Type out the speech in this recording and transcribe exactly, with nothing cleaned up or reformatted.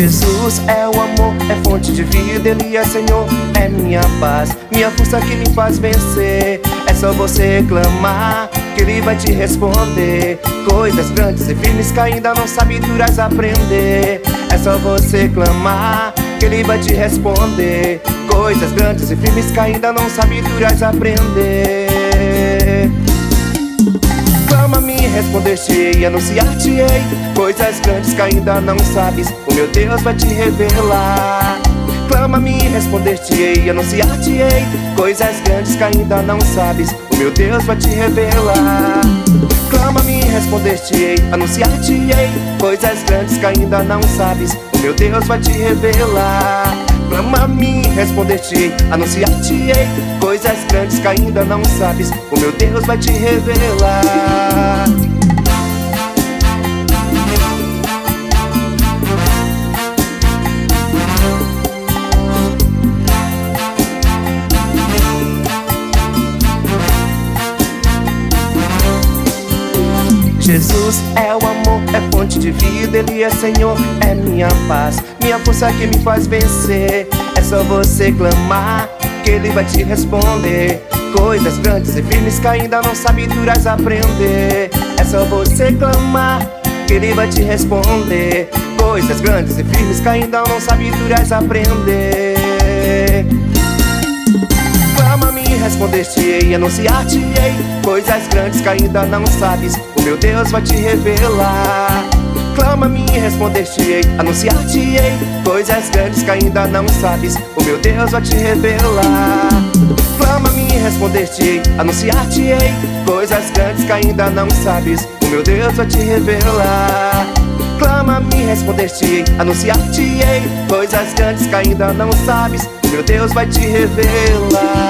Jesus é o amor, é fonte de vida, Ele é Senhor, é minha paz, minha força que me faz vencer. É só você clamar, que Ele vai te responder. Coisas grandes e firmes que ainda não sabe, tu irás aprender. É só você clamar, que Ele vai te responder. Coisas grandes e firmes que ainda não sabe, tu irás aprender. Clama-me, responder-te-ei, anunciar-te-ei coisas grandes que ainda não sabes, o meu Deus vai te revelar. Clama-me, responder-te-ei, anunciar-te-ei coisas grandes que ainda não sabes, o meu Deus vai te revelar. Clama-me, responder-te-ei, anunciar-te-ei coisas grandes que ainda não sabes, o meu Deus vai te revelar. Clama-me, responder-te-ei, anunciar-te-ei coisas grandes que ainda não sabes, o meu Deus vai te revelar. Jesus é o amor, é fonte de vida, Ele é Senhor, é minha paz, minha força que me faz vencer. É só você clamar, que Ele vai te responder. Coisas grandes e firmes que ainda não sabe, tu irás aprender. É só você clamar, que Ele vai te responder. Coisas grandes e firmes que ainda não sabe, tu irás aprender. Clama-me, responder-te-ei, anunciar-te-ei coisas grandes que ainda não sabes, o meu Deus vai te revelar. Clama-me, responder-te-ei, anunciar-te-ei coisas grandes que ainda não sabes, o meu Deus vai te revelar. Clama-me, responder-te-ei, anunciar-te-ei coisas grandes que ainda não sabes, o meu Deus vai te revelar. Clama-me, responder-te-ei, anunciar-te-ei coisas grandes que ainda não sabes, o meu Deus vai te revelar.